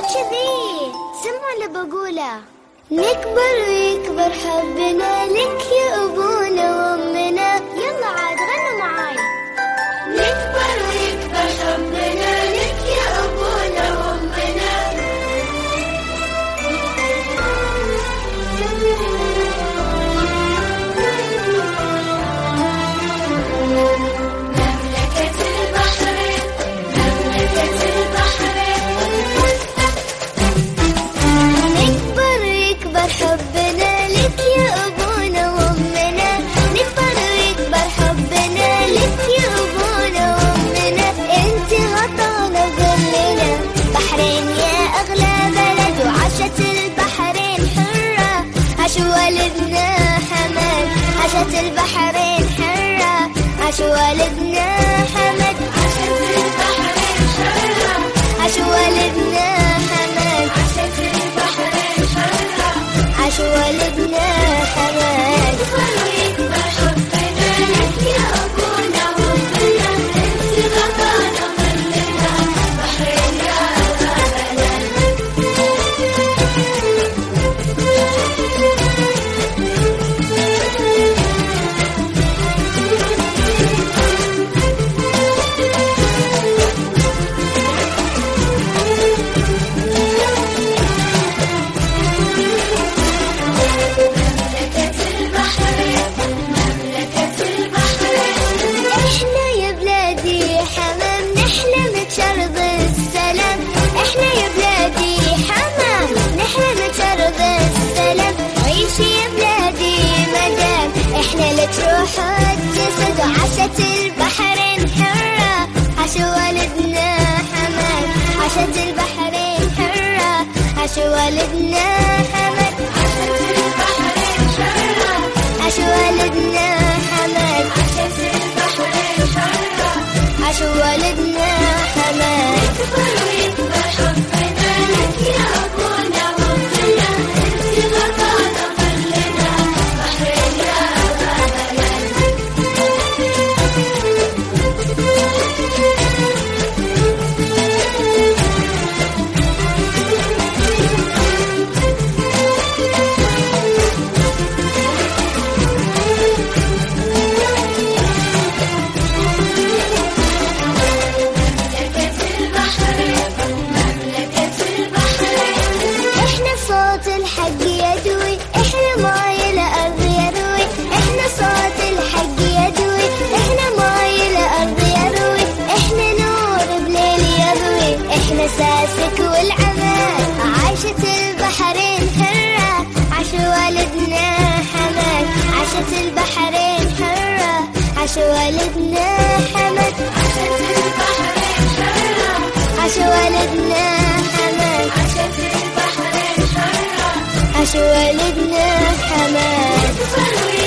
كذي سمع اللي بقوله. نكبر ويكبر حبنا لك يا أبونا وأمنا. يلا عاد غنوا معاي. نكبر ويكبر حبنا لك يا أبونا وأمنا. مملكة البحرين مملكة البحرين. نكبر ويكبر حبنا لك يا أبونا وأمنا. نكبر ويكبر حبنا لك يا أبونا وأمنا. انت غطانا وظلنا بحرين يا أغلى بلد. وعاشت البحرين حرة عاش والدنا حمد. عاشت البحرين حرة عاش والدنا حمد. عاشت البحرين حرة عاش والدنا حمد. عاشت البحرين حرة عاش والدنا حمد. نكبر ويكبر حبنا لك يا أبونا وأمنا. انت غطانا وظلنا بحرين يا أغلى بلد. مملكة البحرين مملكة البحرين. احنا يا بلادي حمام نحلم بشرب السلام. احنا يا بلادي حمام نحلم بشرب السلام. عيشي يا بلادي مدام احنا لك روح الجسد. وعاشت البحرين حرة عاش والدنا حمد. عاشت البحرين حرة عاش والدنا حمد. عاشت البحرين حرة عاش والدنا حمد. عاشت البحرين حرة عاش والدنا حمد. نكبر ويكبر حبنا لك يا أبونا وأمنا. انت غطانا وظلنا بحرين يا أغلى بلد. مملكة البحرين مملكة البحرين. احنا صوت الحق يدوي. احنا ماي الأرض يروي. احنا صوت الحق يدوي. احنا ماي الأرض يروي. احنا نور بليل يضوي. احنا ساسك والعمل. عاشت البحرين حرة عاش والدنا حمد. عاشت البحرين حرة عاش والدنا حمد. عاشت البحرين حرة عاش والدنا حمد. عاشت البحرين حرة عاش والدنا حمد.